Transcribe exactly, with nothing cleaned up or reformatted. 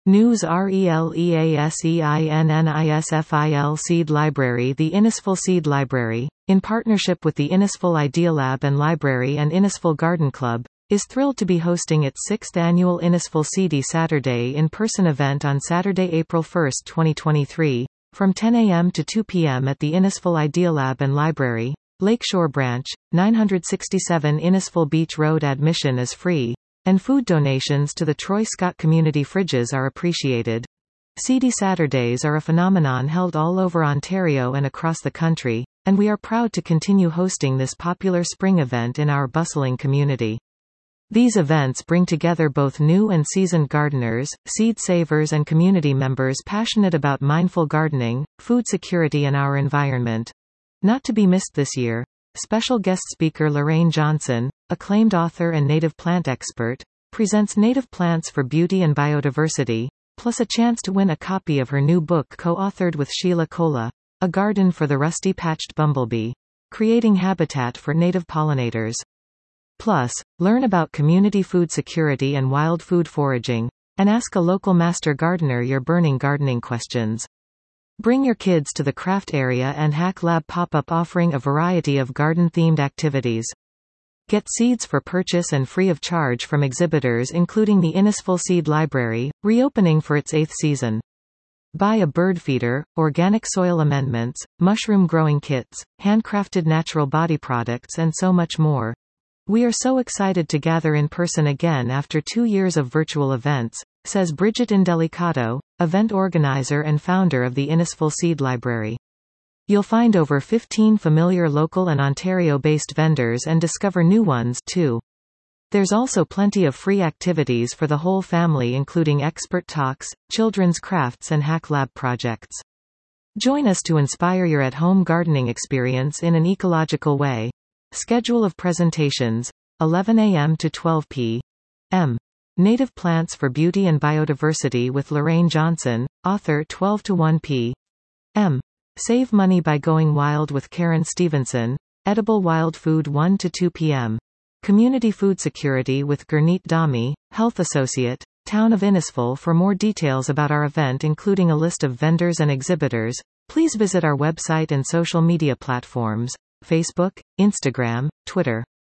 News RELEASEINNISFIL Seed Library. The Innisfil Seed Library, in partnership with the Innisfil Idealab and Library and Innisfil Garden Club, is thrilled to be hosting its sixth annual Innisfil Seedy Saturday in-person event on Saturday, April first, twenty twenty-three, from ten a m to two p m at the Innisfil Idealab and Library, Lakeshore Branch, nine sixty-seven Innisfil Beach Road. Admission is free, and food donations to the Troy Scott Community Fridges are appreciated. Seedy Saturdays are a phenomenon held all over Ontario and across the country, and we are proud to continue hosting this popular spring event in our bustling community. These events bring together both new and seasoned gardeners, seed savers and community members passionate about mindful gardening, food security and our environment. Not to be missed this year, special guest speaker Lorraine Johnson, acclaimed author and native plant expert, presents Native Plants for Beauty and Biodiversity, plus a chance to win a copy of her new book co-authored with Sheila Kola, A Garden for the Rusty-Patched Bumblebee, Creating Habitat for Native Pollinators. Plus, learn about community food security and wild food foraging, and ask a local master gardener your burning gardening questions. Bring your kids to the craft area and Hack Lab pop-up offering a variety of garden-themed activities. Get seeds for purchase and free of charge from exhibitors including the Innisfil Seed Library, reopening for its eighth season. Buy a bird feeder, organic soil amendments, mushroom growing kits, handcrafted natural body products and so much more. We are so excited to gather in person again after two years of virtual events, says Bridget Indelicato, event organizer and founder of the Innisfil Seed Library. You'll find over fifteen familiar local and Ontario-based vendors and discover new ones, too. There's also plenty of free activities for the whole family including expert talks, children's crafts and Hack Lab projects. Join us to inspire your at-home gardening experience in an ecological way. Schedule of presentations, eleven a m to twelve p m Native Plants for Beauty and Biodiversity with Lorraine Johnson, author twelve to one p m Save money by going wild with Karen Stevenson, edible wild food one to two p m Community food security with Gurneet Dhami, health associate, Town of Innisfil. For more details about our event including a list of vendors and exhibitors, please visit our website and social media platforms, Facebook, Instagram, Twitter.